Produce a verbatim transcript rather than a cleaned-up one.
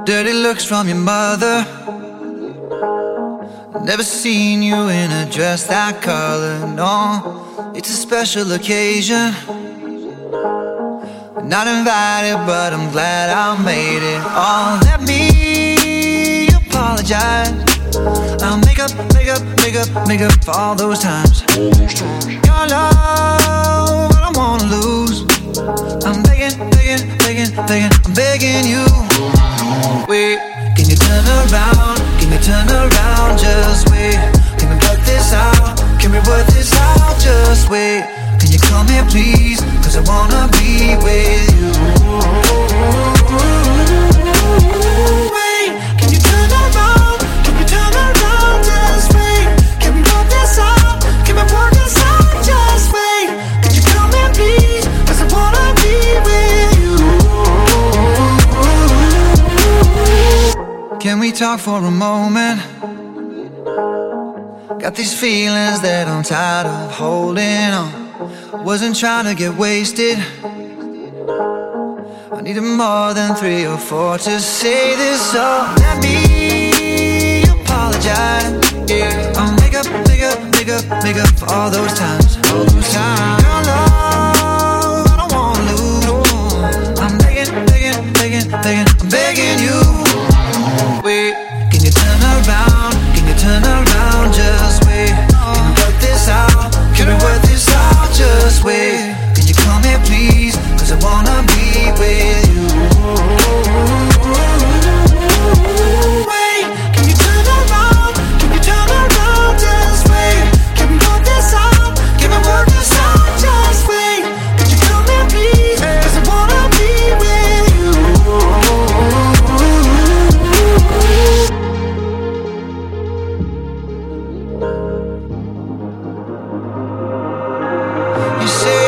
Dirty looks from your mother. Never seen you in a dress that color, no. It's a special occasion. Not invited, but I'm glad I made it. Oh, let me apologize. I'll make up, make up, make up, make up for all those times. Your love, I don't wanna lose. I'm begging, begging, begging, begging, I'm begging you. Wait, can you turn around? Can you turn around? Just wait. Can we work this out? Can we work this out? Just wait. Can you come here please? Cause I wanna be with you. Wait, can you turn around? Can you turn around? Just wait. Can we work this out? Can we work this out? Just wait. Can you come here please? Cause I wanna be with you. Can we talk for a moment? Got these feelings that I'm tired of holding on. Wasn't trying to get wasted. I needed more than three or four to say this. So let me apologize. Yeah, I'll make up, make up, make up, make up for all those times. All those times. Your love, I don't wanna lose. I'm begging, begging, begging, begging, I'm begging you. Wait, can you turn around? Can you turn around? Just wait. Can we work this out? Can we work this out? Just wait. Can you come here please? Cause I wanna be with you. Wait, can you turn around? Can you turn around? Just wait. Can we work this out? Can we work this out? Just wait. Can you come here please? Cause I wanna be with you. You say